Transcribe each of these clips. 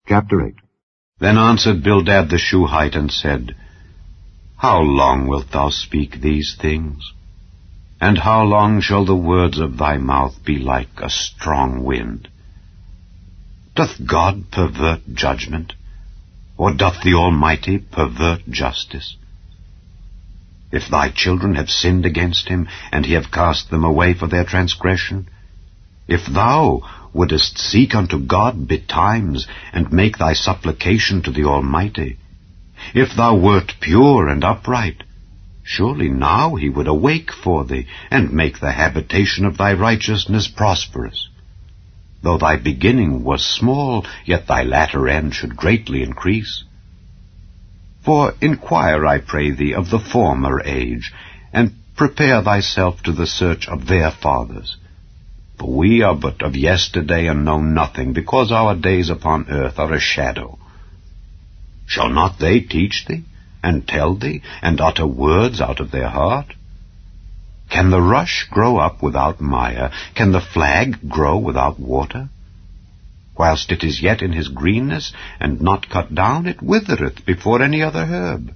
Chapter 8. Then answered Bildad the Shuhite and said, How long wilt thou speak these things? And how long shall the words of thy mouth be like a strong wind? Doth God pervert judgment, or doth the Almighty pervert justice? If thy children have sinned against him, and he have cast them away for their transgression, if thou wouldest seek unto God betimes, and make thy supplication to the Almighty, if thou wert pure and upright, surely now he would awake for thee, and make the habitation of thy righteousness prosperous. Though thy beginning was small, yet thy latter end should greatly increase. For inquire, I pray thee, of the former age, and prepare thyself to the search of their fathers. For we are but of yesterday, and know nothing, because our days upon earth are a shadow. Shall not they teach thee, and tell thee, and utter words out of their heart? Can the rush grow up without mire? Can the flag grow without water? Whilst it is yet in his greenness, and not cut down, it withereth before any other herb.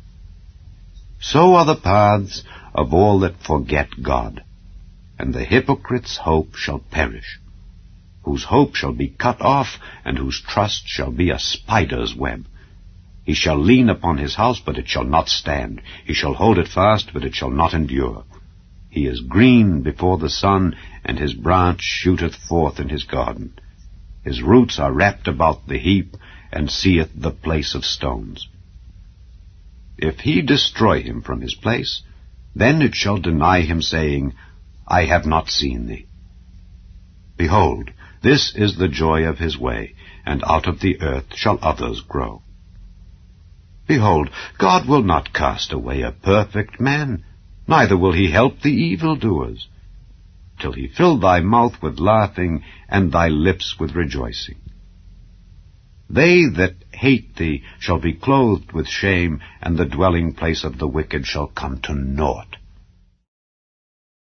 So are the paths of all that forget God, and the hypocrite's hope shall perish, whose hope shall be cut off, and whose trust shall be a spider's web. He shall lean upon his house, but it shall not stand. He shall hold it fast, but it shall not endure. He is green before the sun, and his branch shooteth forth in his garden. His roots are wrapped about the heap, and seeth the place of stones. If he destroy him from his place, then it shall deny him, saying, I have not seen thee. Behold, this is the joy of his way, and out of the earth shall others grow. Behold, God will not cast away a perfect man, neither will he help the evildoers, till he fill thy mouth with laughing, and thy lips with rejoicing. They that hate thee shall be clothed with shame, and the dwelling place of the wicked shall come to naught.